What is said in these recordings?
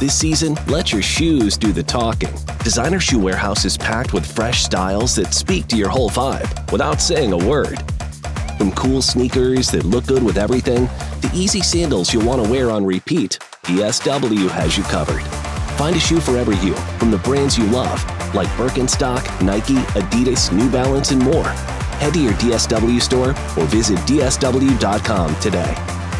This season, let your shoes do the talking. Designer Shoe Warehouse is packed with fresh styles that speak to your whole vibe without saying a word. From cool sneakers that look good with everything, to easy sandals you'll want to wear on repeat, DSW has you covered. Find a shoe for every you from the brands you love, like Birkenstock, Nike, Adidas, New Balance, and more. Head to your DSW store or visit dsw.com today.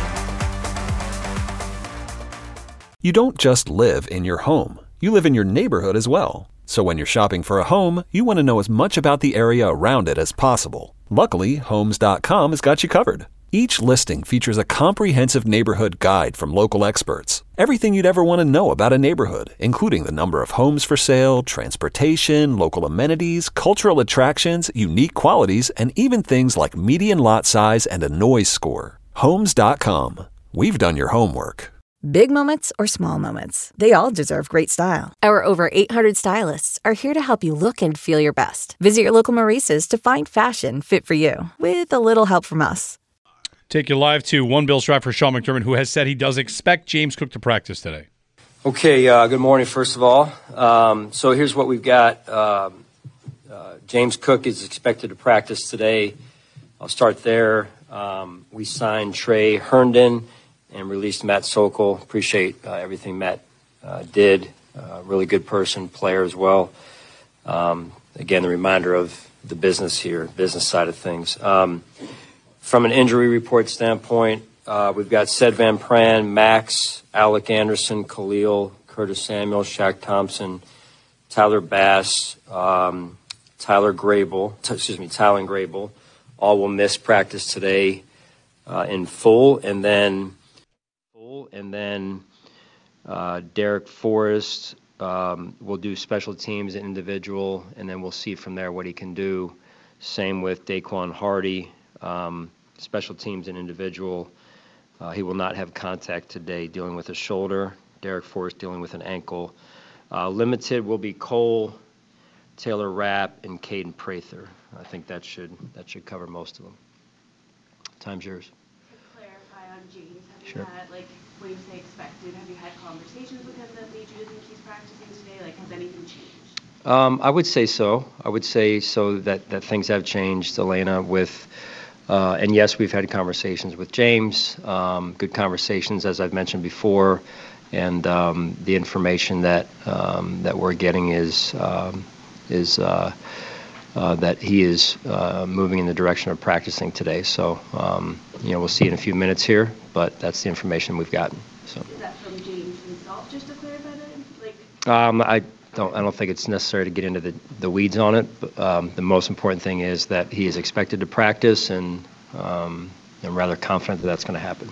You don't just live in your home. You live in your neighborhood as well. So when you're shopping for a home, you want to know as much about the area around it as possible. Luckily, Homes.com has got you covered. Each listing features a comprehensive neighborhood guide from local experts. Everything you'd ever want to know about a neighborhood, including the number of homes for sale, transportation, local amenities, cultural attractions, unique qualities, and even things like median lot size and a noise score. Homes.com. We've done your homework. Big moments or small moments, they all deserve great style. Our over 800 stylists are here to help you look and feel your best. Visit your local Maurice's to find fashion fit for you, with a little help from us. Take you live to One Bill's Drive for Sean McDermott, who has said he does expect James Cook to practice today. Okay, good morning, first of all. So here's what we've got. James Cook is expected to practice today. I'll start there. We signed Trey Herndon and released Matt Sokol. Appreciate everything Matt did. Really good person, player as well. Again, the reminder of the business here, business side of things. From an injury report standpoint, we've got Sed Van Pran, Max, Alec Anderson, Khalil, Curtis Samuel, Shaq Thompson, Tyler Bass, Tyler Grable. All will miss practice today in full, and then Derek Forrest will do special teams and individual, and then we'll see from there what he can do. Same with Daquan Hardy, special teams and individual. He will not have contact today, dealing with a shoulder. Derek Forrest dealing with an ankle. Limited will be Cole, Taylor Rapp, and Caden Prather. I think that should cover most of them. Time's yours. To clarify on James, have Sure. you had, when you say expected, have you had conversations with him that lead you to think he's practicing today? Has anything changed? I would say so. That things have changed, Elena, with, and yes, we've had conversations with James, good conversations, as I've mentioned before, and the information that we're getting is that he is moving in the direction of practicing today. So, we'll see in a few minutes here, but that's the information we've gotten. So. Is that from James himself, just to clarify that? I don't think it's necessary to get into the weeds on it. But, the most important thing is that he is expected to practice, and I'm rather confident that that's going to happen.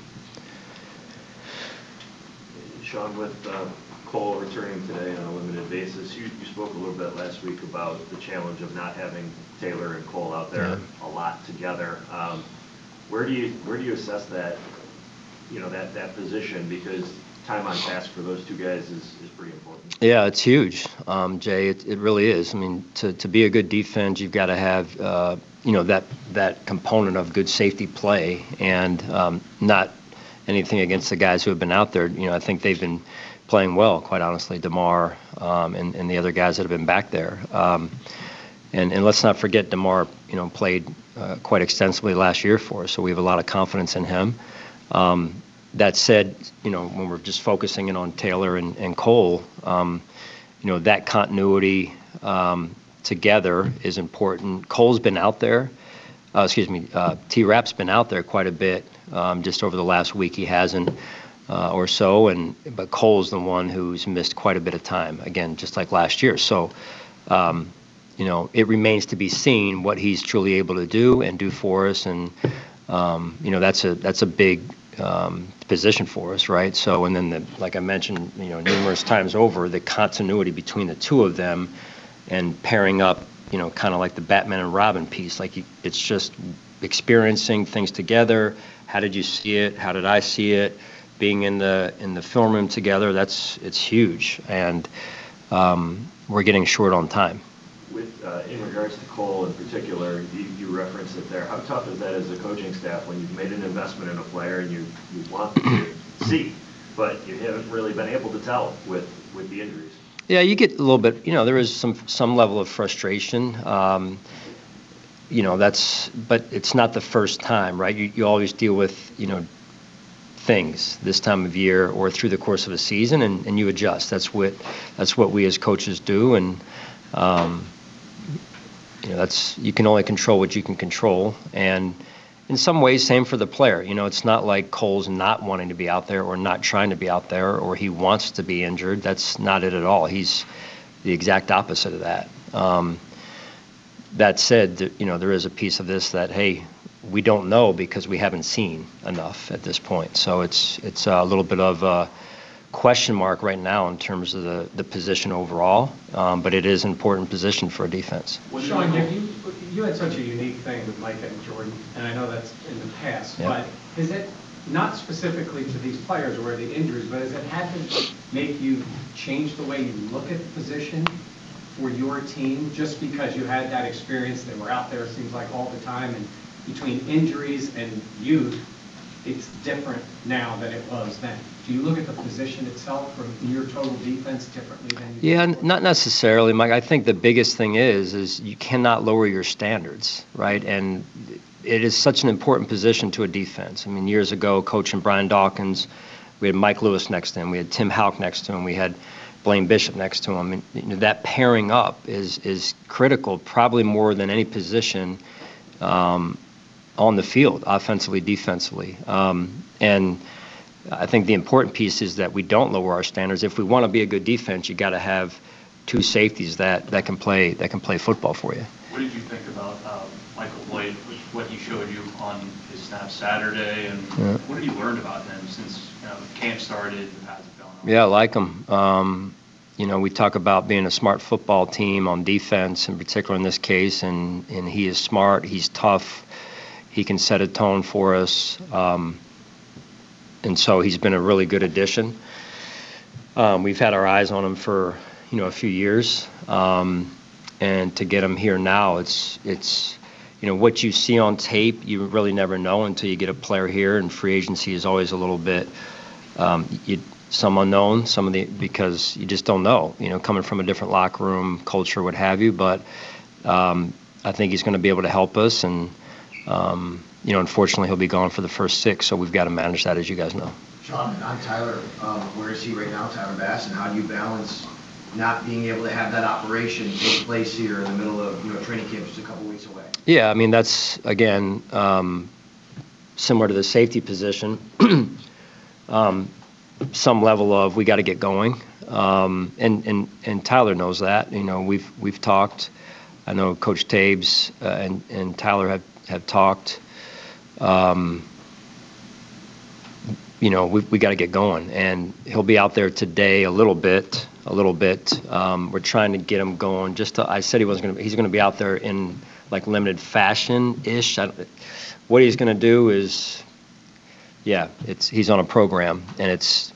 Sean, with Cole returning today on a limited basis, you spoke a little bit last week about the challenge of not having Taylor and Cole out there a lot together. Where do you assess that, that position, because time on task for those two guys is pretty important? Yeah, it's huge, Jay. It really is. I mean, to be a good defense, you've got to have that component of good safety play, and not anything against the guys who have been out there. I think they've been playing well, quite honestly, DeMar and the other guys that have been back there. And let's not forget DeMar, played quite extensively last year for us, so we have a lot of confidence in him. That said, when we're just focusing in on Taylor and Cole, that continuity together is important. Cole's been out there. T-Rap's been out there quite a bit. Just over the last week he hasn't or so, but Cole's the one who's missed quite a bit of time, again, just like last year. So, it remains to be seen what he's truly able to do and do for us, and that's a big position for us, right? So, and then like I mentioned, numerous times over, the continuity between the two of them and pairing up, kind of like the Batman and Robin piece, it's just experiencing things together. How did you see it? How did I see it? Being in the film room together, it's huge, and we're getting short on time. With in regards to Cole in particular, you referenced it there. How tough is that as a coaching staff when you've made an investment in a player and you want to see, but you haven't really been able to tell with the injuries. Yeah, you get a little bit, there is some level of frustration. But it's not the first time, right? You always deal with, things this time of year or through the course of a season, and you adjust. That's what we as coaches do, and you can only control what you can control. And in some ways, same for the player. It's not like Cole's not wanting to be out there or not trying to be out there or he wants to be injured. That's not it at all. He's the exact opposite of that. That said, there is a piece of this that, hey, we don't know because we haven't seen enough at this point. So it's a little bit of a question mark right now in terms of the position overall, but it is an important position for a defense. Sean, you had such a unique thing with Micah and Jordan, and I know that's in the past, but is it not specifically to these players or the injuries, but has it had to make you change the way you look at the position for your team just because you had that experience? They were out there, it seems like, all the time, and between injuries and youth, it's different now than it was then. Do you look at the position itself from your total defense differently than you Yeah, did? not necessarily, Mike. I think the biggest thing is you cannot lower your standards, right? And it is such an important position to a defense. I mean, years ago, coaching Brian Dawkins, we had Mike Lewis next to him, we had Tim Houck next to him, we had Blaine Bishop next to him. And that pairing up is critical, probably more than any position on the field, offensively, defensively. And I think the important piece is that we don't lower our standards. If we want to be a good defense, you got to have two safeties that can play football for you. What did you think about Michael Boyd, what he showed you on his snap Saturday, and what have you learned about him since camp started and has it gone on? Yeah, I like him. We talk about being a smart football team on defense, in particular in this case, and he is smart. He's tough. He can set a tone for us. And so he's been a really good addition. We've had our eyes on him for, a few years. And to get him here now, it's what you see on tape, you really never know until you get a player here, and free agency is always a little bit some unknown, because you just don't know, coming from a different locker room, culture, what have you. But I think he's going to be able to help us, and unfortunately he'll be gone for the first 6, so we've got to manage that, as you guys know. Sean, on Tyler, where is he right now, Tyler Bass, and how do you balance not being able to have that operation take place here in the middle of training camp just a couple weeks away? Yeah, I mean, that's, again, similar to the safety position. Some level of we got to get going, and Tyler knows that. We've talked. I know Coach Tabes and Tyler have talked. We got to get going, and he'll be out there today a little bit. We're trying to get him going. I said he's going to be out there in like limited fashion-ish. What he's going to do is, he's on a program, and it's,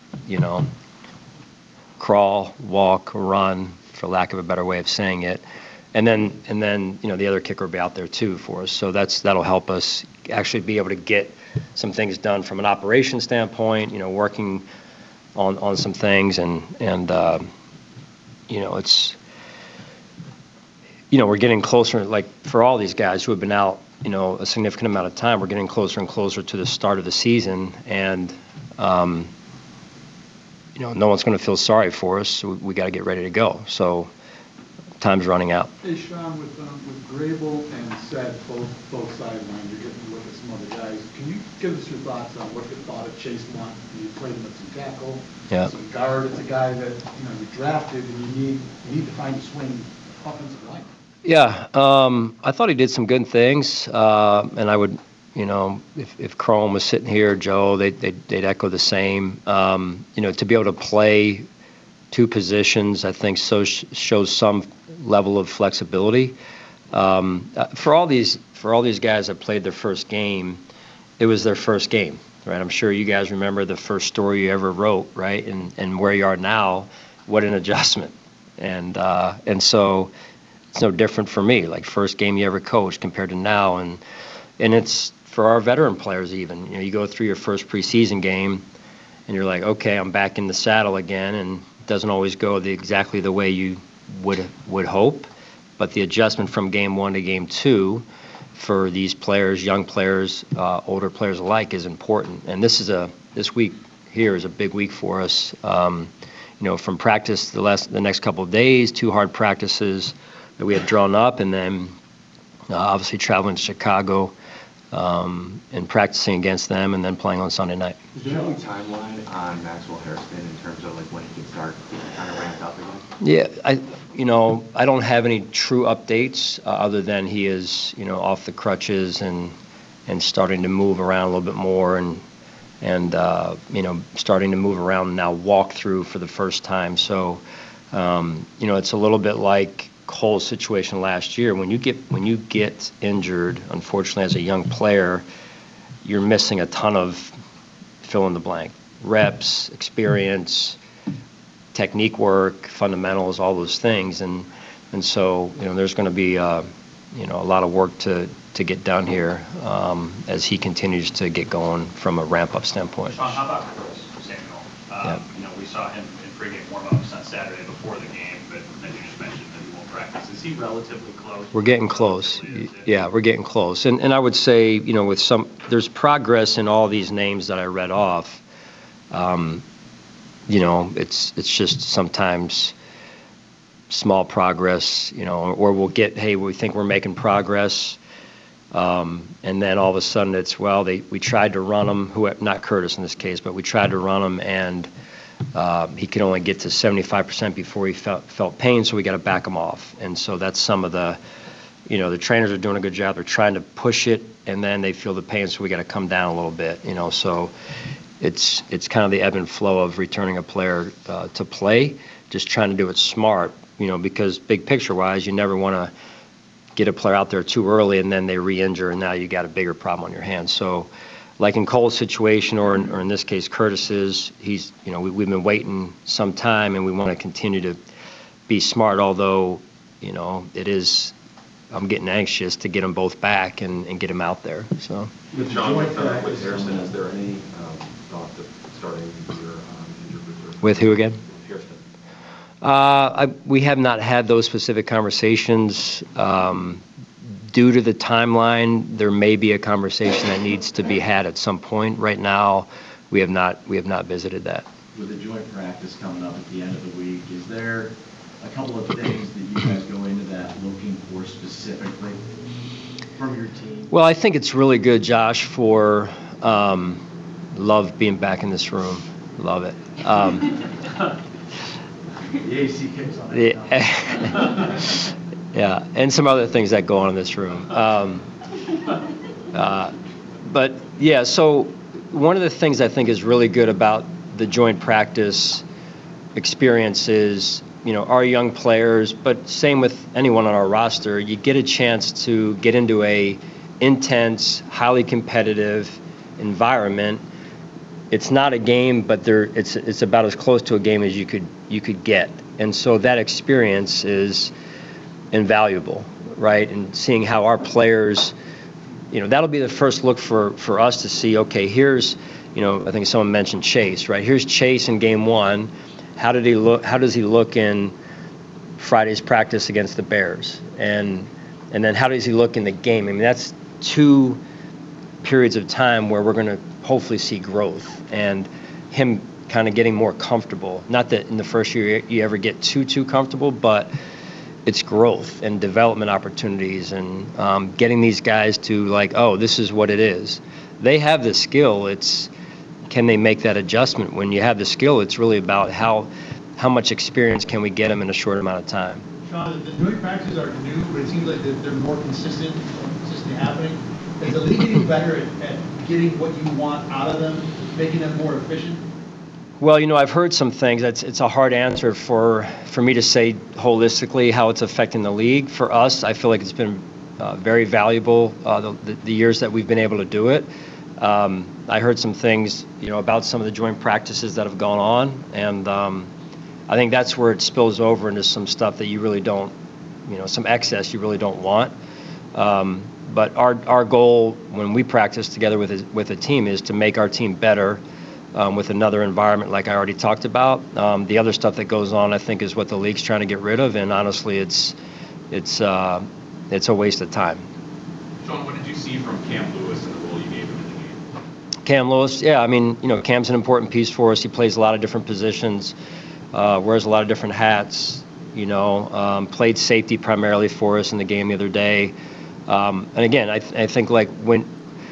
crawl, walk, run, for lack of a better way of saying it. And then the other kicker will be out there too for us. So that'll help us actually be able to get some things done from an operation standpoint. Working on some things, and it's we're getting closer. Like for all these guys who have been out a significant amount of time, we're getting closer and closer to the start of the season, and no one's going to feel sorry for us. So we got to get ready to go. So. Time's running out. Hey, Sean, with Grable and Seth both sidelines, you're getting to look at some other guys. Can you give us your thoughts on what you thought of Chase Blunt? You played him at some tackle, some guard. It's a guy that you drafted, and you need to find a swing offensive line. Yeah, I thought he did some good things, and I would, if Chrome was sitting here, Joe, they'd echo the same. To be able to play two positions, I think, shows some level of flexibility. For all these guys that played their first game, it was their first game, right? I'm sure you guys remember the first story you ever wrote, right? And where you are now, what an adjustment. And so it's no different for me. Like first game you ever coached compared to now, and it's for our veteran players even. You go through your first preseason game, and you're like, okay, I'm back in the saddle again, and it doesn't always go exactly the way you would hope. But the adjustment from game 1 to game 2 for these players, young players, older players alike, is important. And this week here is a big week for us. From practice the next couple of days, 2 hard practices that we had drawn up, and then obviously traveling to Chicago and practicing against them, and then playing on Sunday night. Is there any timeline on Maxwell Hairston in terms of like when he can start kind of ramped up again? Yeah, I don't have any true updates other than he is, off the crutches and starting to move around a little bit more, and starting to move around now, walk through for the first time. So, it's a little bit like Cole's situation last year. When you get injured, unfortunately, as a young player, you're missing a ton of fill in the blank reps, experience, technique work, fundamentals, all those things, and so there's going to be a lot of work to get done here as he continues to get going from a ramp-up standpoint. Sean, how about Curtis Samuel? We saw him in pregame warm-ups on Saturday before the game, but as you just mentioned that he won't practice. Is he relatively close? We're getting close. Yeah, we're getting close. And I would say, there's progress in all these names that I read off. It's just sometimes small progress, or we'll get, hey, we think we're making progress. And then all of a sudden it's, we tried to run him, not Curtis in this case, but we tried to run him, and he could only get to 75% before he felt pain, so we got to back him off. And so that's some of the, the trainers are doing a good job. They're trying to push it, and then they feel the pain, so we got to come down a little bit, so it's kind of the ebb and flow of returning a player to play, just trying to do it smart, because big picture-wise, you never want to get a player out there too early and then they re-injure, and now you got a bigger problem on your hands. So, like in Cole's situation, or in this case Curtis's, we've been waiting some time, and we want to continue to be smart. Although, it is, I'm getting anxious to get them both back and get them out there. So. Sean, with Hairston, is there any thought to starting your injured reserve? With who again? Hairston. We have not had those specific conversations. Due to the timeline, there may be a conversation that needs to be had at some point. Right now, we have not visited that. With the joint practice coming up at the end of the week, is there a couple of things that you guys go into that looking for specifically from your team? Well, I think it's really good, Josh, for love being back in this room. Love it. The AC kicks on it. Yeah, and some other things that go on in this room. But yeah, so one of the things I think is really good about the joint practice experience is, our young players, but same with anyone on our roster, you get a chance to get into a intense, highly competitive environment. It's not a game, but it's about as close to a game as you could get. And so that experience is invaluable, right? And seeing how our players, that'll be the first look for us to see, okay, here's, I think someone mentioned Chase, right? Here's Chase in game 1. How did he look? How does he look in Friday's practice against the Bears? And then how does he look in the game? I mean, that's 2 periods of time where we're going to hopefully see growth and him kind of getting more comfortable. Not that in the first year you ever get too comfortable, but it's growth and development opportunities, and getting these guys to like, oh, this is what it is. They have the skill. It's, can they make that adjustment? When you have the skill, it's really about how much experience can we get them in a short amount of time. Sean, the joint practices are new, but it seems like they're more consistently happening. Is the league getting better at getting what you want out of them, making them more efficient? Well, I've heard some things. It's a hard answer for me to say holistically how it's affecting the league. For us, I feel like it's been very valuable the years that we've been able to do it. I heard some things, about some of the joint practices that have gone on, and I think that's where it spills over into some stuff that you really don't, some excess you really don't want. But our goal when we practice together with a team is to make our team better, with another environment like I already talked about. The other stuff that goes on, I think, is what the league's trying to get rid of, and honestly, it's a waste of time. Sean, what did you see from Cam Lewis and the role you gave him in the game? Cam Lewis, yeah, I mean, Cam's an important piece for us. He plays a lot of different positions, wears a lot of different hats. Played safety primarily for us in the game the other day. And again, I think like when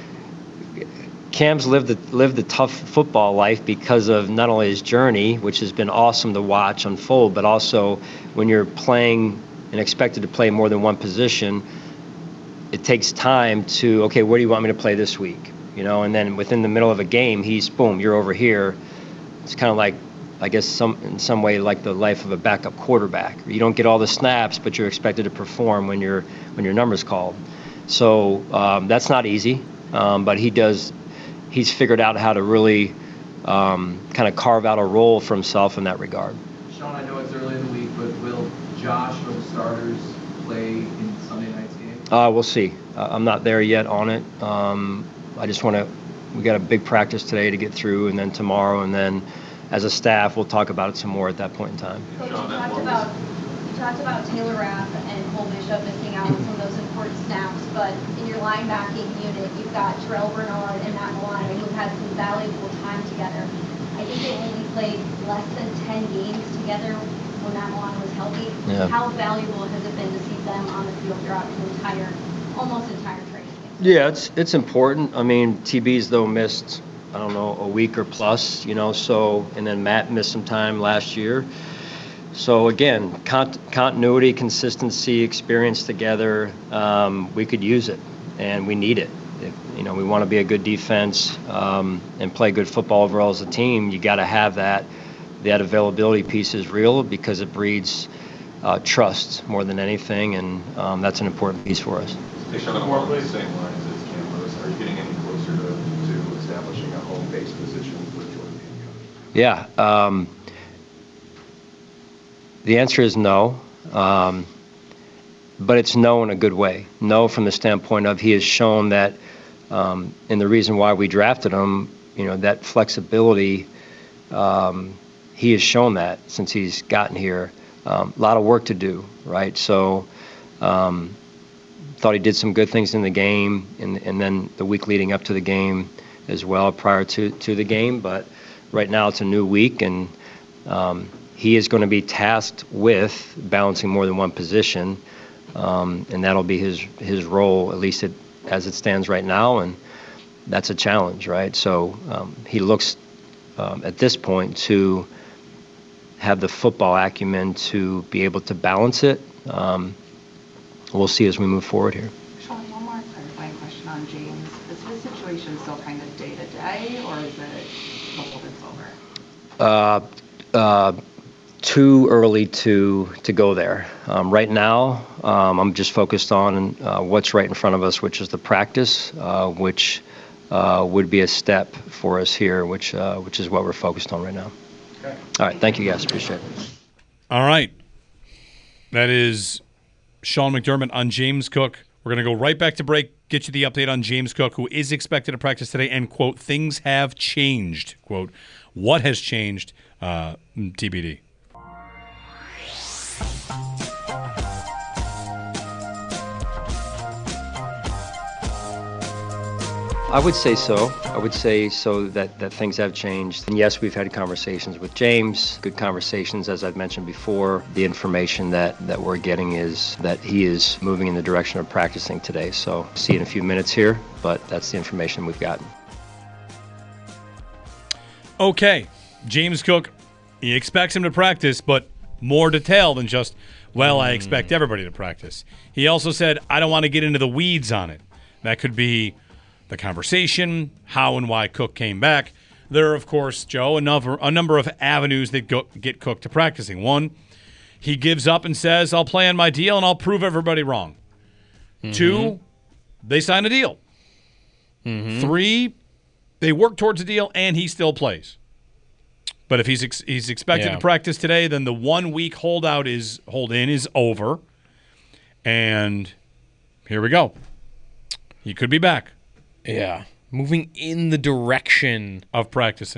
Cam's lived the tough football life because of not only his journey, which has been awesome to watch unfold, but also when you're playing and expected to play more than one position, it takes time to, okay, where do you want me to play this week? And then within the middle of a game, boom, you're over here. It's kind of like, I guess in some way like the life of a backup quarterback. You don't get all the snaps, but you're expected to perform when your number's called. So that's not easy, but he's figured out how to really kind of carve out a role for himself in that regard. Sean, I know it's early in the week, but will Josh or the starters play in Sunday night's game? We'll see. I'm not there yet on it. We got a big practice today to get through, and then tomorrow, and then as a staff, we'll talk about it some more at that point in time. Coach, you talked about Taylor Rapp and Cole Bishop missing out on some of those important snaps, but in your linebacking unit, you've got Terrell Bernard and Matt Milano, who've had some valuable time together. I think they only played less than 10 games together when Matt Milano was healthy. Yeah. How valuable has it been to see them on the field throughout almost entire training camp? Yeah, it's important. I mean, TB's though missed, I don't know, a week or plus, and then Matt missed some time last year. So again, continuity, consistency, experience together, we could use it, and we need it. If, we want to be a good defense and play good football overall as a team, you got to have that. That availability piece is real because it breeds trust more than anything, and that's an important piece for us. Hey, Sean, along the same lines as Cam Lewis, are you getting any closer to establishing a home-based position with Jordan being coach? Yeah. The answer is no, but it's no in a good way. No from the standpoint of he has shown that, and the reason why we drafted him, that flexibility, he has shown that since he's gotten here. A lot of work to do, right? So thought he did some good things in the game, and then the week leading up to the game as well prior to the game. But right now it's a new week, and he is going to be tasked with balancing more than one position, and that'll be his role, at least as it stands right now, and that's a challenge, right? So he looks at this point to have the football acumen to be able to balance it. We'll see as we move forward here. Sean, one more clarifying question on James. Is his situation still kind of day-to-day, or is it the hold's over? Too early to go there. Right now, I'm just focused on what's right in front of us, which is the practice, which would be a step for us here, which is what we're focused on right now. Okay. All right. Thank you, guys. Appreciate it. All right. That is Sean McDermott on James Cook. We're going to go right back to break, get you the update on James Cook, who is expected to practice today, and, quote, things have changed, quote. What has changed? TBD. I would say so. I would say so that things have changed. And yes, we've had conversations with James, good conversations, as I've mentioned before. The information that we're getting is that he is moving in the direction of practicing today. So see in a few minutes here, but that's the information we've gotten. Okay, James Cook, he expects him to practice, but more detail than just, well, I expect everybody to practice. He also said, I don't want to get into the weeds on it. That could be the conversation, how and why Cook came back. There are, of course, Joe, a number of avenues that get Cook to practicing. One, he gives up and says, I'll play on my deal and I'll prove everybody wrong. Mm-hmm. 2, they sign a deal. Mm-hmm. 3, they work towards a deal and he still plays. But if he's expected to practice today, then the 1 week hold-in is over. And here we go. He could be back. Yeah, moving in the direction of practicing.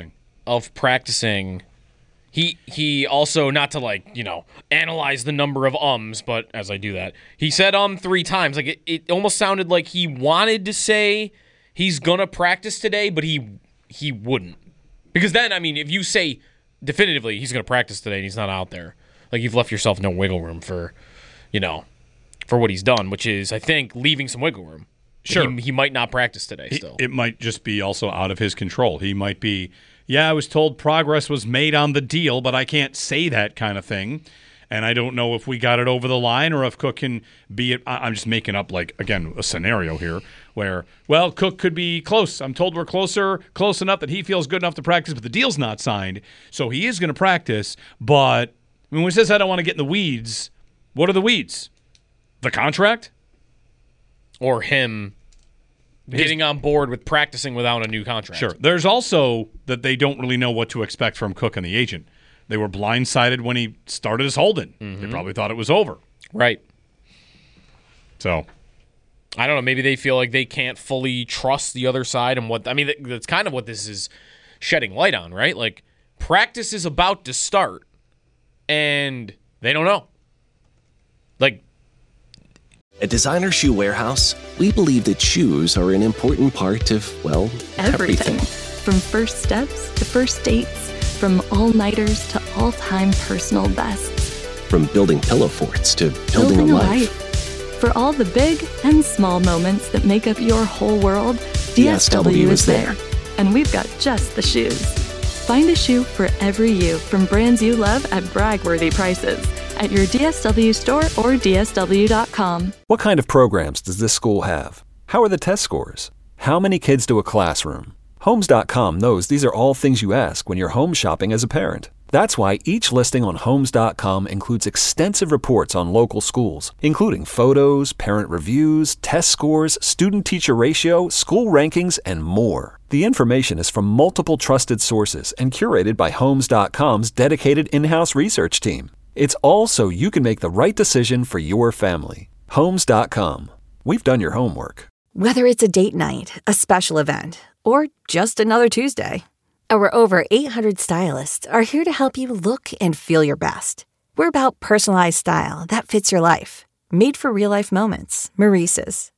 of practicing, he also, not to analyze the number of ums, but as I do that, he said 3 times. Like it almost sounded like he wanted to say he's gonna practice today, but he wouldn't. Because then, I mean, if you say definitively he's gonna practice today and he's not out there, like you've left yourself no wiggle room for what he's done, which is, I think, leaving some wiggle room. Sure. He might not practice today still. It might just be also out of his control. He might be, I was told progress was made on the deal, but I can't say that kind of thing. And I don't know if we got it over the line or if Cook can be it. I'm just making up, again, a scenario here where, Cook could be close. I'm told we're close enough that he feels good enough to practice, but the deal's not signed. So he is going to practice. But when he says I don't want to get in the weeds, what are the weeds? The contract? Or him getting on board with practicing without a new contract. Sure. There's also that they don't really know what to expect from Cook and the agent. They were blindsided when he started his holding. They probably thought it was over. Right. So, I don't know. Maybe they feel like they can't fully trust the other side. And that's kind of what this is shedding light on, right? Like, practice is about to start, and they don't know. At Designer Shoe Warehouse, we believe that shoes are an important part of, everything. From first steps to first dates, from all-nighters to all-time personal bests. From building pillow forts to building a life. For all the big and small moments that make up your whole world, DSW is there. And we've got just the shoes. Find a shoe for every you from brands you love at brag-worthy prices. At your DSW store or DSW.com. What kind of programs does this school have? How are the test scores? How many kids do a classroom? Homes.com knows these are all things you ask when you're home shopping as a parent. That's why each listing on Homes.com includes extensive reports on local schools, including photos, parent reviews, test scores, student-teacher ratio, school rankings, and more. The information is from multiple trusted sources and curated by Homes.com's dedicated in-house research team. It's all so you can make the right decision for your family. Homes.com. We've done your homework. Whether it's a date night, a special event, or just another Tuesday, our over 800 stylists are here to help you look and feel your best. We're about personalized style that fits your life. Made for real-life moments. Maurice's.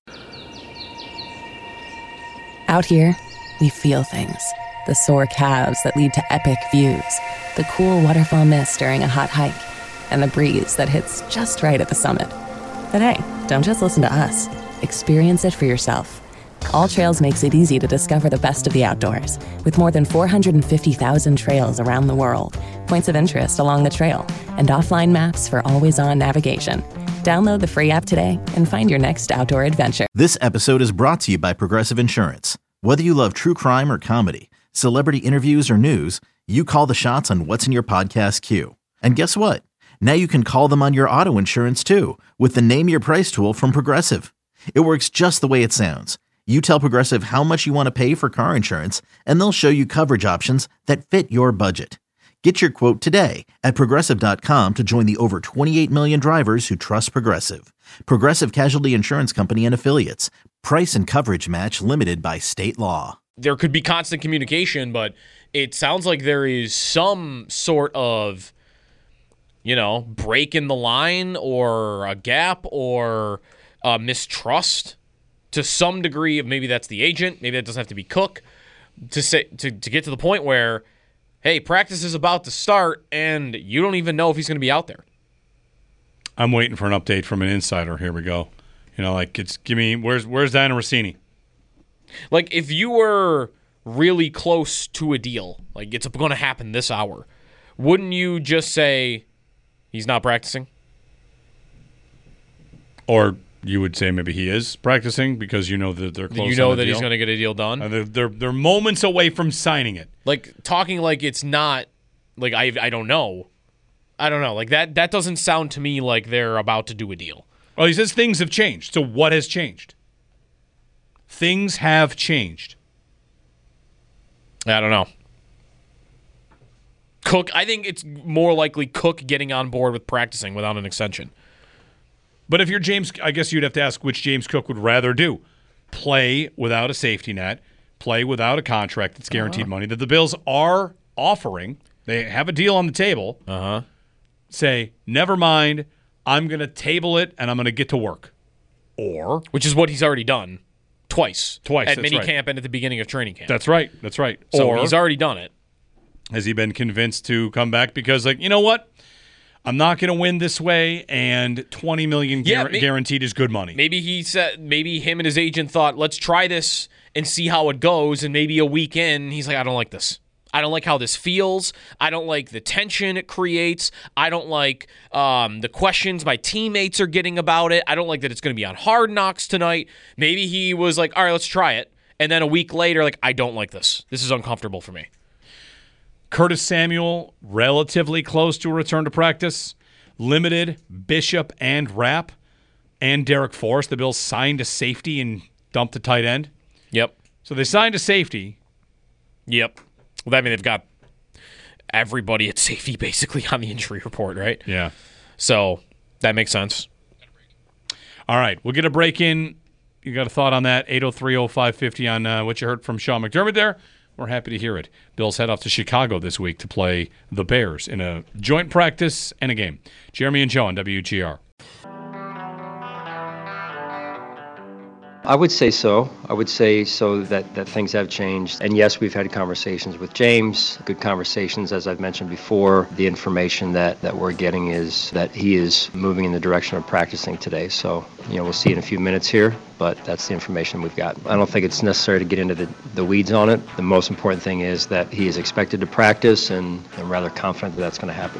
Out here, we feel things. The sore calves that lead to epic views. The cool waterfall mist during a hot hike. And the breeze that hits just right at the summit. But hey, don't just listen to us. Experience it for yourself. All Trails makes it easy to discover the best of the outdoors, with more than 450,000 trails around the world, points of interest along the trail, and offline maps for always-on navigation. Download the free app today and find your next outdoor adventure. This episode is brought to you by Progressive Insurance. Whether you love true crime or comedy, celebrity interviews or news, you call the shots on what's in your podcast queue. And guess what? Now you can call them on your auto insurance too with the Name Your Price tool from Progressive. It works just the way it sounds. You tell Progressive how much you want to pay for car insurance, and they'll show you coverage options that fit your budget. Get your quote today at Progressive.com to join the over 28 million drivers who trust Progressive. Progressive Casualty Insurance Company and Affiliates. Price and coverage match limited by state law. There could be constant communication, but it sounds like there is some sort of break in the line or a gap or mistrust to some degree of, maybe that's the agent, maybe that doesn't have to be Cook, to get to the point where, hey, practice is about to start and you don't even know if he's going to be out there. I'm waiting for an update from an insider. Here we go. Where's Diana Rossini? Like, if you were really close to a deal, like it's going to happen this hour, wouldn't you just say, he's not practicing? Or you would say maybe he is practicing because you know that they're close. You know that he's going to get a deal done. They're moments away from signing it. Like talking like it's not. Like I don't know. I don't know. Like that doesn't sound to me like they're about to do a deal. Well, he says things have changed. So what has changed? Things have changed. I don't know. Cook, I think it's more likely Cook getting on board with practicing without an extension. But if you're James, I guess you'd have to ask which James Cook would rather do. Play without a safety net, play without a contract that's guaranteed money, that the Bills are offering, they have a deal on the table, say, never mind, I'm going to table it and I'm going to get to work. Or, which is what he's already done twice at that's minicamp right. and at the beginning of training camp. That's right. So Or he's already done it. Has he been convinced to come back because, like, you know what? I'm not going to win this way, and $20 million guaranteed is good money. Maybe maybe him and his agent thought, let's try this and see how it goes, and maybe a week in, he's like, I don't like this. I don't like how this feels. I don't like the tension it creates. I don't like the questions my teammates are getting about it. I don't like that it's going to be on Hard Knocks tonight. Maybe he was like, all right, let's try it. And then a week later, like, I don't like this. This is uncomfortable for me. Curtis Samuel, relatively close to a return to practice. Limited Bishop and Rapp and Derek Forrest. The Bills signed a safety and dumped a tight end. Yep. So they signed a safety. Yep. Well, I mean, they've got everybody at safety basically on the injury report, right? Yeah. So that makes sense. All right. We'll get a break in. You got a thought on that? 803-0550 on what you heard from Sean McDermott there. We're happy to hear it. Bills head off to Chicago this week to play the Bears in a joint practice and a game. Jeremy and Joe on WGR. I would say so. I would say so that things have changed. And yes, we've had conversations with James, good conversations, as I've mentioned before. The information that we're getting is that he is moving in the direction of practicing today. So, we'll see in a few minutes here, but that's the information we've got. I don't think it's necessary to get into the weeds on it. The most important thing is that he is expected to practice, and I'm rather confident that that's going to happen.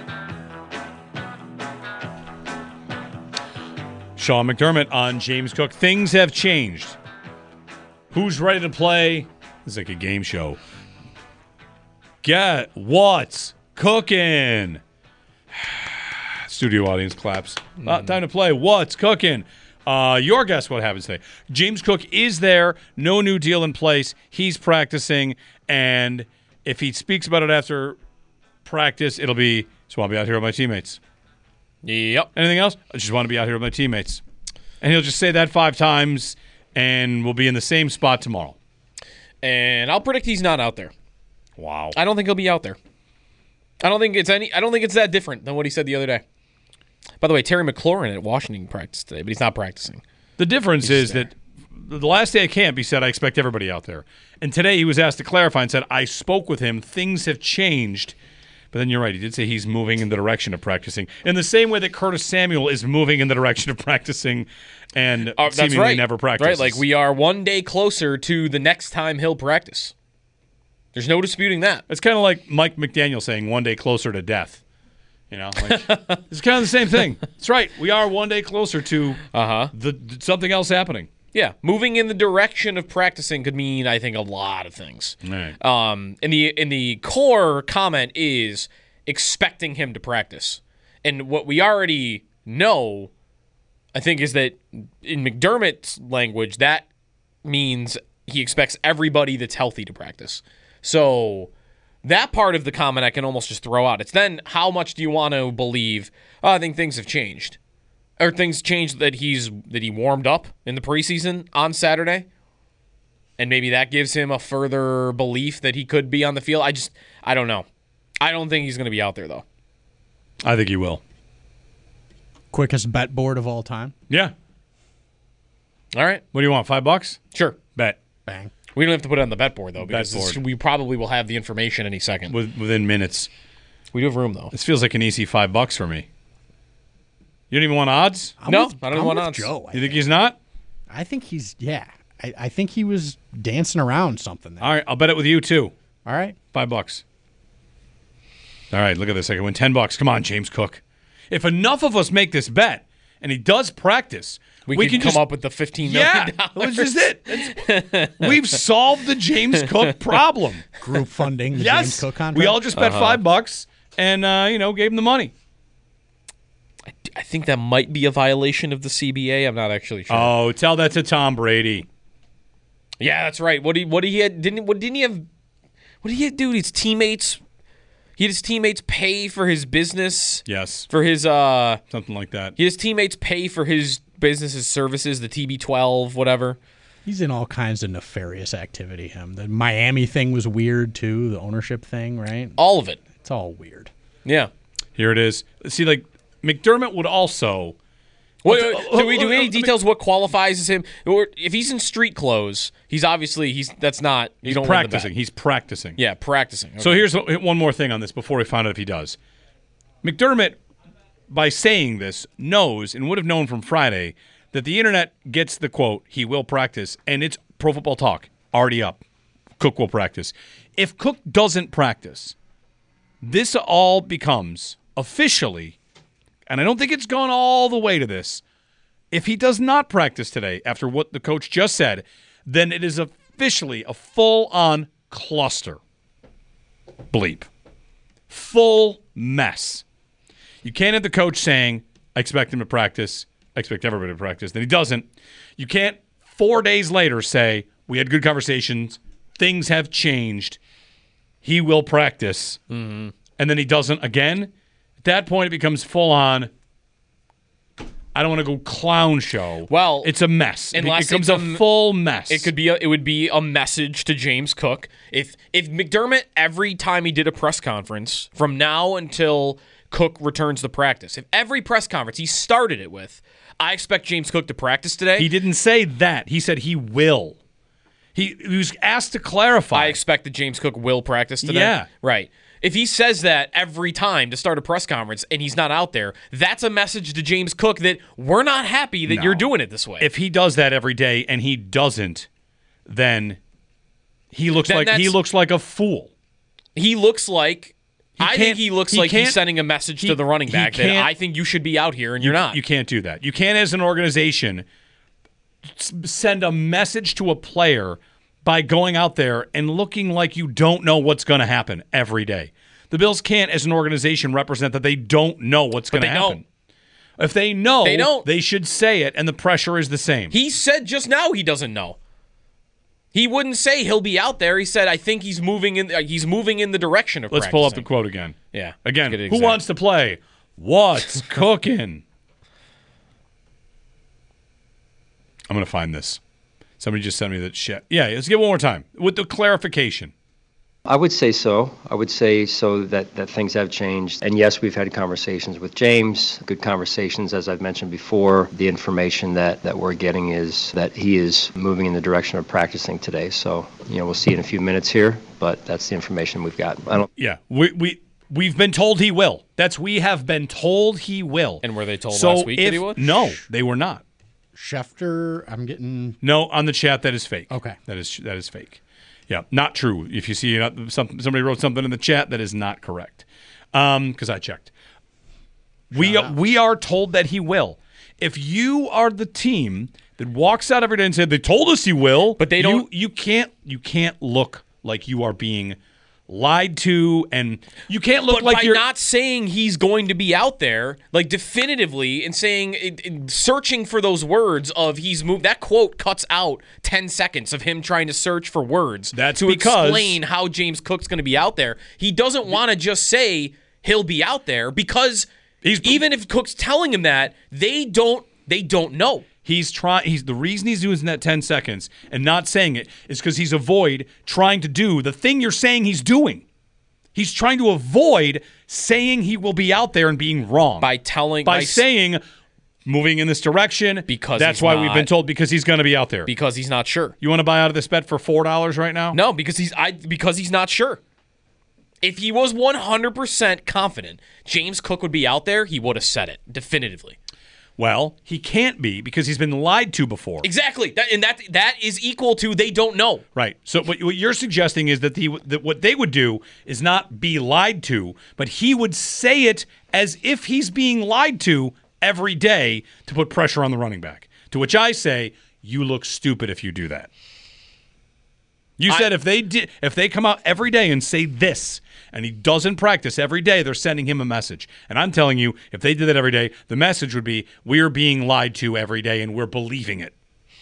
Sean McDermott on James Cook. Things have changed. Who's ready to play? It's like a game show. Get what's cooking. Studio audience claps. Time to play. What's cooking? Your guess what happens today. James Cook is there. No new deal in place. He's practicing. And if he speaks about it after practice, it'll be, just want to be out here with my teammates. Yep. Anything else? I just want to be out here with my teammates. And he'll just say that 5 times, and we'll be in the same spot tomorrow. And I'll predict he's not out there. Wow. I don't think he'll be out there. I don't think it's that different than what he said the other day. By the way, Terry McLaurin at Washington practiced today, but he's not practicing. The difference is that the last day of camp, he said, I expect everybody out there. And today he was asked to clarify and said, I spoke with him. Things have changed. But then you're right. He did say he's moving in the direction of practicing. In the same way that Curtis Samuel is moving in the direction of practicing and seemingly never practices. Right, like we are one day closer to the next time he'll practice. There's no disputing that. It's kind of like Mike McDaniel saying one day closer to death. It's kind of the same thing. That's right. We are one day closer to something else happening. Yeah, moving in the direction of practicing could mean, I think, a lot of things. Right. In the core comment is expecting him to practice. And what we already know, I think, is that in McDermott's language, that means he expects everybody that's healthy to practice. So that part of the comment I can almost just throw out. It's then how much do you want to believe, I think things have changed. Or things changed that he warmed up in the preseason on Saturday, and maybe that gives him a further belief that he could be on the field. I don't know. I don't think he's going to be out there, though. I think he will. Quickest bet board of all time? Yeah. All right. What do you want, $5? Sure. Bet. Bang. We don't have to put it on the bet board, though, because we probably will have the information any second. Within minutes. We do have room, though. This feels like an easy $5 for me. You don't even want odds? I don't even want odds. Joe, you think he's not? I think he's, I think he was dancing around something there. All right, I'll bet it with you, too. All right. $5. All right, look at this. I can win $10. Come on, James Cook. If enough of us make this bet, and he does practice, we can come up with the $15 million. Yeah, that's just it. We've solved the James Cook problem. Group funding the James Cook contract. We all just bet $5 and, gave him the money. I think that might be a violation of the CBA. I'm not actually sure. Oh, tell that to Tom Brady. Yeah, that's right. What did he do? His teammates. He had his teammates pay for his business. Yes. For his something like that. His teammates pay for his business's services, the TB12, whatever. He's in all kinds of nefarious activity, him. The Miami thing was weird, too, the ownership thing, right? All of it. It's all weird. Yeah. Here it is. See, like, McDermott would also... Do we do any details what qualifies as him? Or if he's in street clothes, he's obviously that's not. You don't practicing. win the bet. He's practicing. Yeah, practicing. Okay. So here's one more thing on this before we find out if he does. McDermott, by saying this, knows and would have known from Friday that the internet gets the quote, he will practice, and it's Pro Football Talk already up. Cook will practice. If Cook doesn't practice, this all becomes officially, and I don't think it's gone all the way to this, if he does not practice today after what the coach just said, then it is officially a full-on cluster. Bleep. Full mess. You can't have the coach saying, I expect him to practice, I expect everybody to practice, then he doesn't. You can't 4 days later say, we had good conversations, things have changed, he will practice, and then he doesn't again. At that point, it becomes full-on, I don't want to go clown show. Well, it's a mess. It becomes a full mess. It would be a message to James Cook. If McDermott, every time he did a press conference, from now until Cook returns to practice, if every press conference he started it with, I expect James Cook to practice today. He didn't say that. He said he will. He was asked to clarify. I expect that James Cook will practice today. Yeah. Right. If he says that every time to start a press conference and he's not out there, that's a message to James Cook that we're not happy that you're doing it this way. If he does that every day and he doesn't, then he looks like a fool. He looks like he's sending a message to the running back that I think you should be out here and you're not. You can't do that. You can't, as an organization, send a message to a player by going out there and looking like you don't know what's going to happen every day. The Bills can't, as an organization, represent that they don't know what's going to happen. If they know, they should say it, and the pressure is the same. He said just now he doesn't know. He wouldn't say he'll be out there. He said, I think he's moving in the direction of Let's practicing. pull up the quote again. Yeah. Again, who wants to play? What's cooking? I'm going to find this. Somebody just sent me that shit. Yeah, let's get one more time with the clarification. I would say so. I would say so that things have changed. And yes, we've had conversations with James, good conversations, as I've mentioned before. The information that we're getting is that he is moving in the direction of practicing today. So, we'll see in a few minutes here, but that's the information we've got. Yeah, we've been told he will. We have been told he will. And were they told last week that he would? No, they were not. Schefter, I'm getting... No, on the chat, that is fake. Okay. That is fake. Yeah, not true. If you see somebody wrote something in the chat, that is not correct. Because I checked. We are told that he will. If you are the team that walks out every day and said they told us he will, but they don't, you can't look like you are being lied to, and you can't look like by you're not saying he's going to be out there, like definitively, and saying, searching for those words of he's moved. That quote cuts out 10 seconds of him trying to search for words to explain how James Cook's going to be out there. He doesn't want to just say he'll be out there because even if Cook's telling him that, they don't know. The reason he's doing that 10 seconds and not saying it is because he's trying to do the thing you're saying he's doing. He's trying to avoid saying he will be out there and being wrong. By saying moving in this direction. Because that's why we've been told, because he's going to be out there. Because he's not sure. You want to buy out of this bet for $4 right now? No, because he's not sure. If he was 100% confident James Cook would be out there, he would have said it definitively. Well, he can't be because he's been lied to before. Exactly. That is equal to they don't know. Right. So what you're suggesting is that what they would do is not be lied to, but he would say it as if he's being lied to every day to put pressure on the running back. To which I say, you look stupid if you do that. You said if they come out every day and say this, and he doesn't practice every day, they're sending him a message. And I'm telling you, if they did that every day, the message would be, we're being lied to every day, and we're believing it.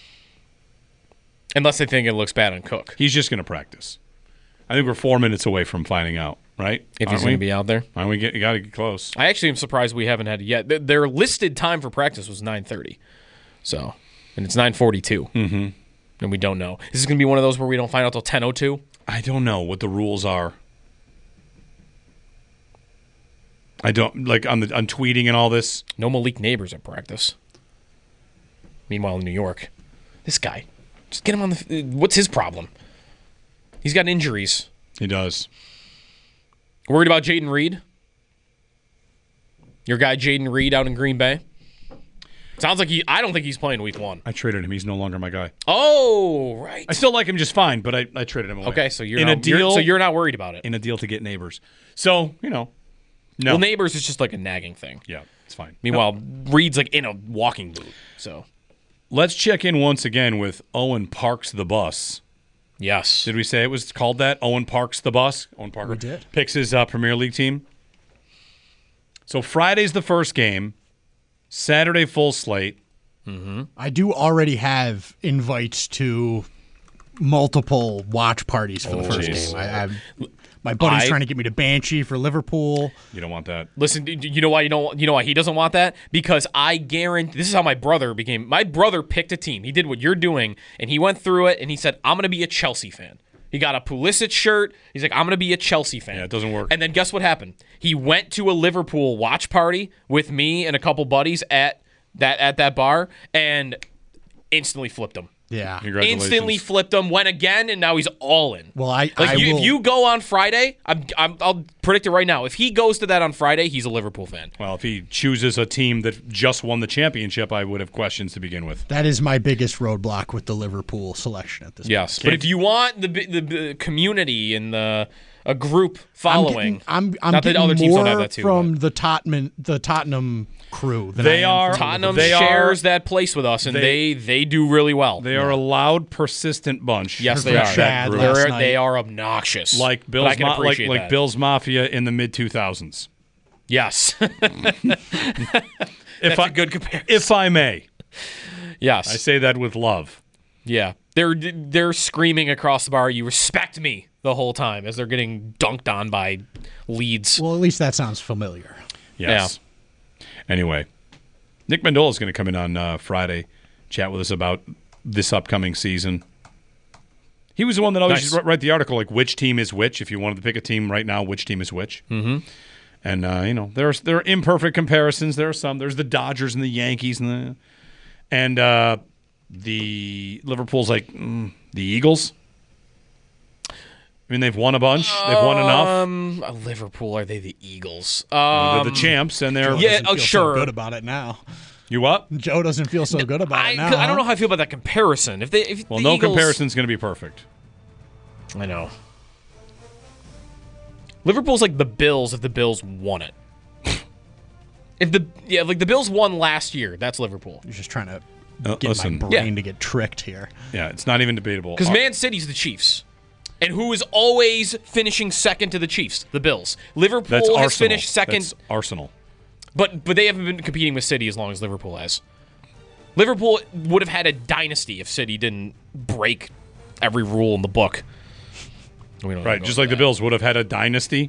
Unless they think it looks bad on Cook. He's just going to practice. I think we're 4 minutes away from finding out, right? If he's going to be out there. Aren't we? You got to get close. I actually am surprised we haven't had it yet. Their listed time for practice was 9:30. So, and it's 9:42. Mm-hmm. And we don't know. Is this going to be one of those where we don't find out till 10:02? I don't know what the rules are. I don't like on tweeting and all this. No Malik Neighbors at practice. Meanwhile, in New York, this guy, just get him on the. What's his problem? He's got injuries. He does. Worried about Jaden Reed? Your guy Jaden Reed out in Green Bay? Sounds like I don't think he's playing week 1. I traded him. He's no longer my guy. Oh, right. I still like him just fine, but I traded him away. Okay, so you're not worried about it. In a deal to get Neighbors. So, no. Well, Neighbors is just like a nagging thing. Yeah, it's fine. Meanwhile, Reed's like in a walking boot. So let's check in once again with Owen Parks the Bus. Yes. Did we say it was called that? Owen Parks the Bus? Owen Parker picks his Premier League team. So Friday's the first game. Saturday full slate. Mm-hmm. I do already have invites to multiple watch parties for the first game. My buddy's trying to get me to Banshee for Liverpool. You don't want that. Listen, you know why you know why he doesn't want that? Because I guarantee this is how my brother became. My brother picked a team. He did what you're doing, and he went through it, and he said, "I'm going to be a Chelsea fan." He got a Pulisic shirt. He's like, "I'm going to be a Chelsea fan." Yeah, it doesn't work. And then guess what happened? He went to a Liverpool watch party with me and a couple buddies at that bar, and instantly flipped him. Yeah, instantly flipped him. Went again, and now he's all in. Well, if you go on Friday, I'll predict it right now. If he goes to that on Friday, he's a Liverpool fan. Well, if he chooses a team that just won the championship, I would have questions to begin with. That is my biggest roadblock with the Liverpool selection at this point. Yes, but if you want the community and a group following, I'm not getting that other teams don't have more that too, from the Tottenham crew. Tottenham shares that place with us, and they do really well. They are a loud, persistent bunch. Yes, they are. They are obnoxious. Like Bill's Bill's Mafia in the mid-2000s. Yes. That's a good comparison. If I may. Yes. I say that with love. Yeah. They're screaming across the bar, "You respect me," the whole time as they're getting dunked on by Leeds. Well, at least that sounds familiar. Yes. Yeah. Anyway, Nick Mendola is going to come in on Friday, chat with us about this upcoming season. He was the one that always used to write the article, like which team is which. If you wanted to pick a team right now, which team is which. Mm-hmm. And there are imperfect comparisons. There are some. There's the Dodgers and the Yankees and the Liverpool's like the Eagles. I mean, they've won a bunch. They've won enough. Liverpool, are they the Eagles? They're the champs, and they're feel sure. So good about it now. You what? Joe doesn't feel so good about it now. I don't know how I feel about that comparison. No Eagles, comparison's going to be perfect. I know. Liverpool's like the Bills if the Bills won it. Like the Bills won last year. That's Liverpool. You're just trying to get my brain to get tricked here. Yeah, it's not even debatable. Because Man City's the Chiefs. And who is always finishing second to the Chiefs? The Bills. Liverpool has finished second. That's Arsenal. But they haven't been competing with City as long as Liverpool has. Liverpool would have had a dynasty if City didn't break every rule in the book. Right, just like the Bills would have had a dynasty.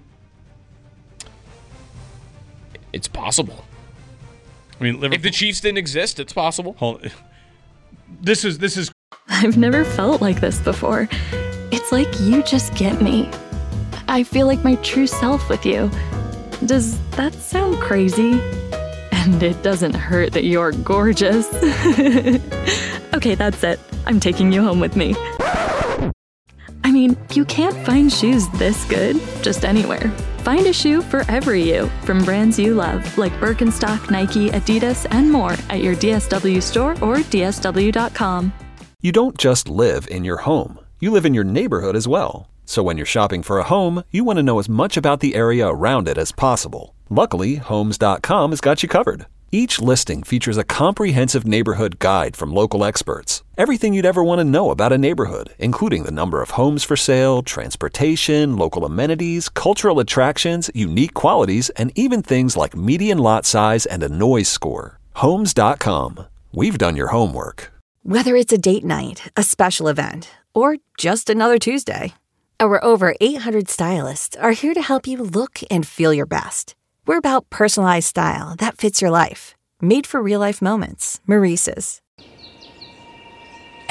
It's possible. I mean, if the Chiefs didn't exist, it's possible. This is. I've never felt like this before. It's like you just get me. I feel like my true self with you. Does that sound crazy? And it doesn't hurt that you're gorgeous. Okay, that's it. I'm taking you home with me. I mean, you can't find shoes this good just anywhere. Find a shoe for every you, from brands you love, like Birkenstock, Nike, Adidas, and more at your DSW store or DSW.com. You don't just live in your home. You live in your neighborhood as well. So when you're shopping for a home, you want to know as much about the area around it as possible. Luckily, Homes.com has got you covered. Each listing features a comprehensive neighborhood guide from local experts. Everything you'd ever want to know about a neighborhood, including the number of homes for sale, transportation, local amenities, cultural attractions, unique qualities, and even things like median lot size and a noise score. Homes.com. We've done your homework. Whether it's a date night, a special event, or just another Tuesday, our over 800 stylists are here to help you look and feel your best. We're about personalized style that fits your life. Made for real-life moments. Maurice's.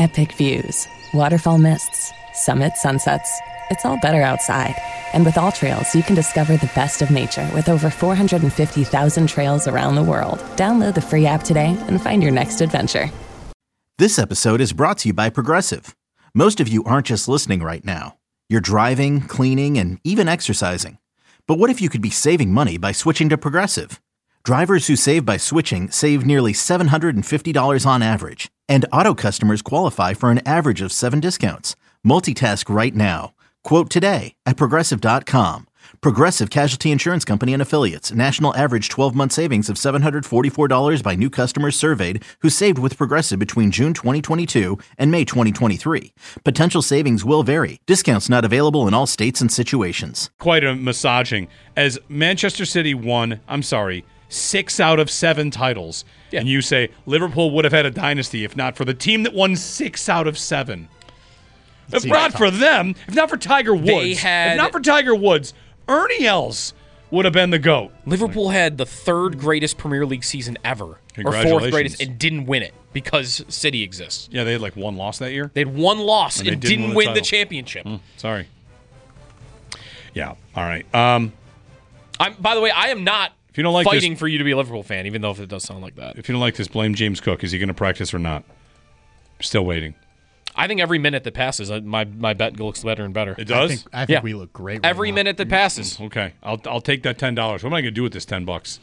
Epic views, waterfall mists, summit sunsets. It's all better outside. And with AllTrails, you can discover the best of nature with over 450,000 trails around the world. Download the free app today and find your next adventure. This episode is brought to you by Progressive. Most of you aren't just listening right now. You're driving, cleaning, and even exercising. But what if you could be saving money by switching to Progressive? Drivers who save by switching save nearly $750 on average. And auto customers qualify for an average of 7 discounts. Multitask right now. Quote today at Progressive.com. Progressive Casualty Insurance Company and Affiliates. National average 12-month savings of $744 by new customers surveyed who saved with Progressive between June 2022 and May 2023. Potential savings will vary. Discounts not available in all states and situations. Quite a massaging. As Manchester City won, 6 out of 7 titles. Yeah. And you say Liverpool would have had a dynasty if not for the team that won 6 out of 7. If not for them, if not for Tiger Woods, Ernie Els would have been the GOAT. Liverpool had the 3rd greatest Premier League season ever, or 4th greatest, and didn't win it because City exists. Yeah, they had like 1 loss that year. They had 1 loss and didn't win the championship. Sorry. Yeah. All right. By the way, I am not if you don't like fighting for you to be a Liverpool fan, even though if it does sound like that. If you don't like this, blame James Cook. Is he going to practice or not? Still waiting. I think every minute that passes, my bet looks better and better. It does? I think we look great. Every minute that passes. Okay. I'll take that $10. What am I going to do with this $10? That's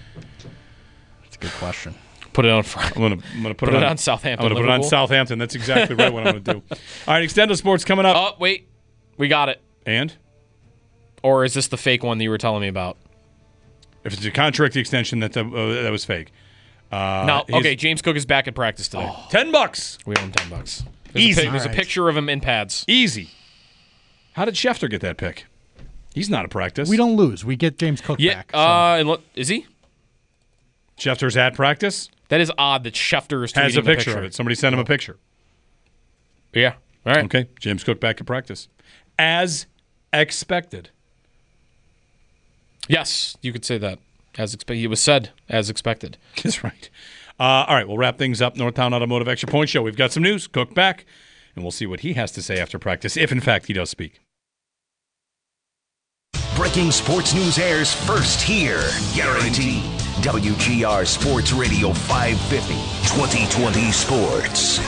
a good question. Put it on. I'm going to put it on Southampton. I'm going to put it on Southampton. That's exactly right what I'm going to do. All right, Extendo Sports coming up. Oh, wait. We got it. And? Or is this the fake one that you were telling me about? If it's a contract extension, that was fake. No. Okay, James Cook is back at practice today. $10. We owe him $10. Easy. There's a picture of him in pads. Easy. How did Schefter get that pick? He's not at practice. We don't lose. We get James Cook back. Is he? Schefter's at practice? That is odd that Schefter is tweeting has a picture of it. Somebody sent him a picture. Yeah. All right. Okay. James Cook back at practice. As expected. Yes, you could say that. As expected. It was said as expected. That's right. All right, we'll wrap things up. Northtown Automotive Extra Point Show. We've got some news. Cook back, and we'll see what he has to say after practice, if in fact he does speak. Breaking sports news airs first here. Guaranteed. WGR Sports Radio 550. 2020 Sports.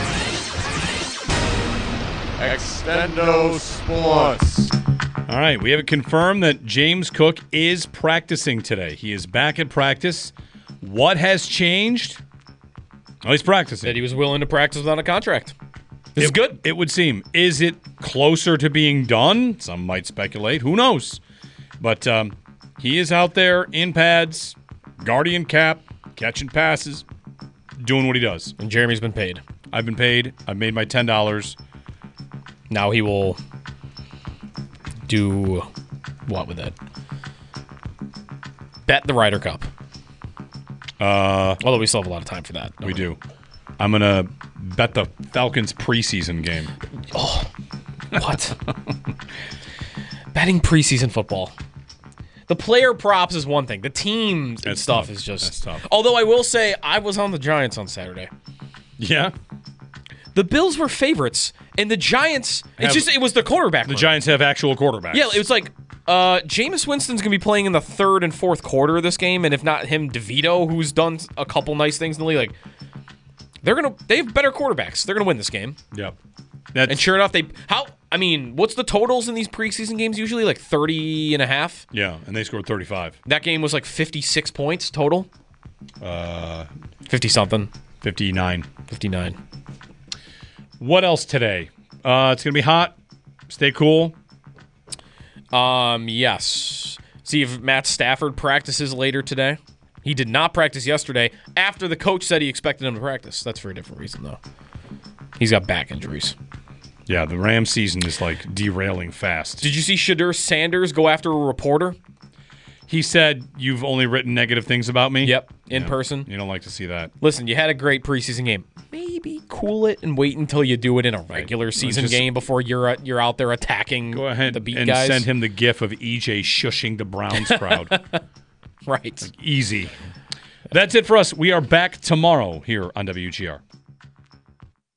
Extendo Sports. All right, we have it confirmed that James Cook is practicing today. He is back at practice. What has changed? Oh, he's practicing. That he was willing to practice without a contract. This is good. It would seem. Is it closer to being done? Some might speculate. Who knows? But he is out there in pads, guardian cap, catching passes, doing what he does. And Jeremy's been paid. I've been paid. I've made my $10. Now he will do what with it? Bet the Ryder Cup. Although we still have a lot of time for that. We do. I'm going to bet the Falcons preseason game. Oh, what? Betting preseason football. The player props is one thing. The team stuff is just... That's tough. Although I will say, I was on the Giants on Saturday. Yeah? The Bills were favorites, and the Giants... it was the quarterback. The Giants have actual quarterbacks. Yeah, it was like... Jameis Winston's going to be playing in the 3rd and 4th quarter of this game, and if not him, DeVito, who's done a couple nice things in the league. They have better quarterbacks. They're going to win this game. Yep. And sure enough, what's the totals in these preseason games usually? Like 30.5? Yeah, and they scored 35. That game was like 56 points total? 50-something. 59. 59. What else today? It's going to be hot. Stay cool. Yes. See if Matt Stafford practices later today. He did not practice yesterday after the coach said he expected him to practice. That's for a different reason, though. He's got back injuries. Yeah, the Rams season is like derailing fast. Did you see Shadur Sanders go after a reporter? He said, "You've only written negative things about me." Yep, in person. You don't like to see that. Listen, you had a great preseason game. Maybe cool it and wait until you do it in a regular season game before you're out there attacking Go ahead the beat and guys. Send him the gif of EJ shushing the Browns crowd. Right. Like, easy. That's it for us. We are back tomorrow here on WGR.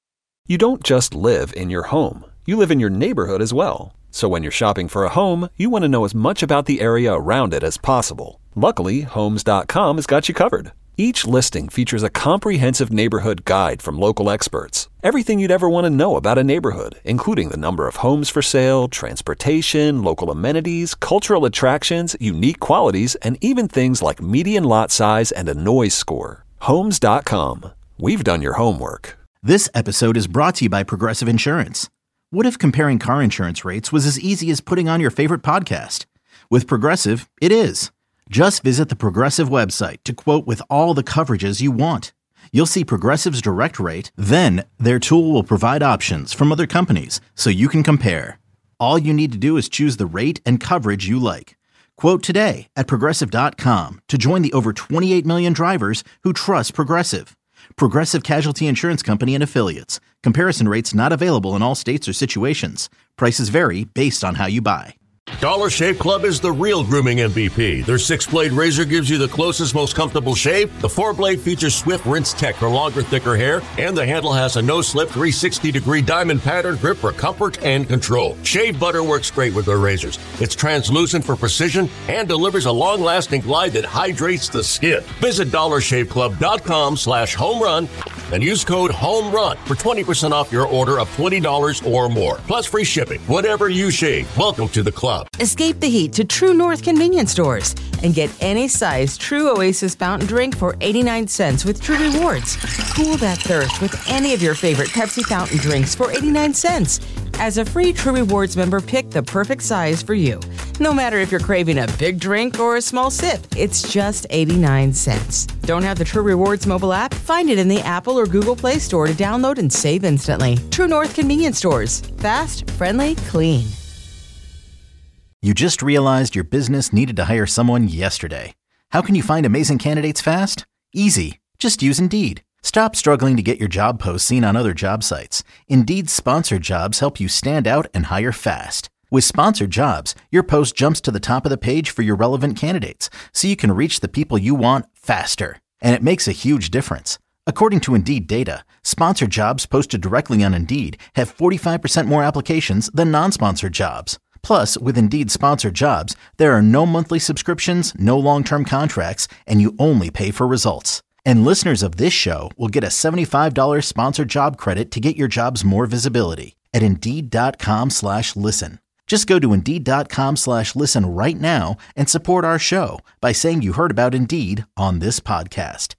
You don't just live in your home. You live in your neighborhood as well. So when you're shopping for a home, you want to know as much about the area around it as possible. Luckily, Homes.com has got you covered. Each listing features a comprehensive neighborhood guide from local experts. Everything you'd ever want to know about a neighborhood, including the number of homes for sale, transportation, local amenities, cultural attractions, unique qualities, and even things like median lot size and a noise score. Homes.com. We've done your homework. This episode is brought to you by Progressive Insurance. What if comparing car insurance rates was as easy as putting on your favorite podcast? With Progressive, it is. Just visit the Progressive website to quote with all the coverages you want. You'll see Progressive's direct rate, then their tool will provide options from other companies so you can compare. All you need to do is choose the rate and coverage you like. Quote today at Progressive.com to join the over 28 million drivers who trust Progressive. Progressive Casualty Insurance Company and Affiliates. Comparison rates not available in all states or situations. Prices vary based on how you buy. Dollar Shave Club is the real grooming MVP. Their 6-blade razor gives you the closest, most comfortable shave. The 4-blade features swift rinse tech for longer, thicker hair. And the handle has a no-slip 360-degree diamond pattern grip for comfort and control. Shave butter works great with their razors. It's translucent for precision and delivers a long-lasting glide that hydrates the skin. Visit DollarShaveClub.com/homerun and use code HOMERUN for 20% off your order of $20 or more. Plus free shipping. Whatever you shave, welcome to the club. Escape the heat to True North convenience stores and get any size True Oasis fountain drink for 89 cents with True Rewards. Cool that thirst with any of your favorite Pepsi fountain drinks for 89 cents. As a free True Rewards member, pick the perfect size for you. No matter if you're craving a big drink or a small sip, it's just 89 cents. Don't have the True Rewards mobile app? Find it in the Apple or Google Play Store to download and save instantly. True North convenience stores. Fast, friendly, clean. You just realized your business needed to hire someone yesterday. How can you find amazing candidates fast? Easy. Just use Indeed. Stop struggling to get your job posts seen on other job sites. Indeed's sponsored jobs help you stand out and hire fast. With sponsored jobs, your post jumps to the top of the page for your relevant candidates, so you can reach the people you want faster. And it makes a huge difference. According to Indeed data, sponsored jobs posted directly on Indeed have 45% more applications than non-sponsored jobs. Plus, with Indeed sponsored jobs, there are no monthly subscriptions, no long-term contracts, and you only pay for results. And listeners of this show will get a $75 sponsored job credit to get your jobs more visibility at Indeed.com/listen. Just go to Indeed.com/listen right now and support our show by saying you heard about Indeed on this podcast.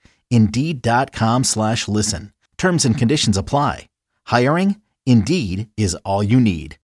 Indeed.com/listen. Terms and conditions apply. Hiring? Indeed is all you need.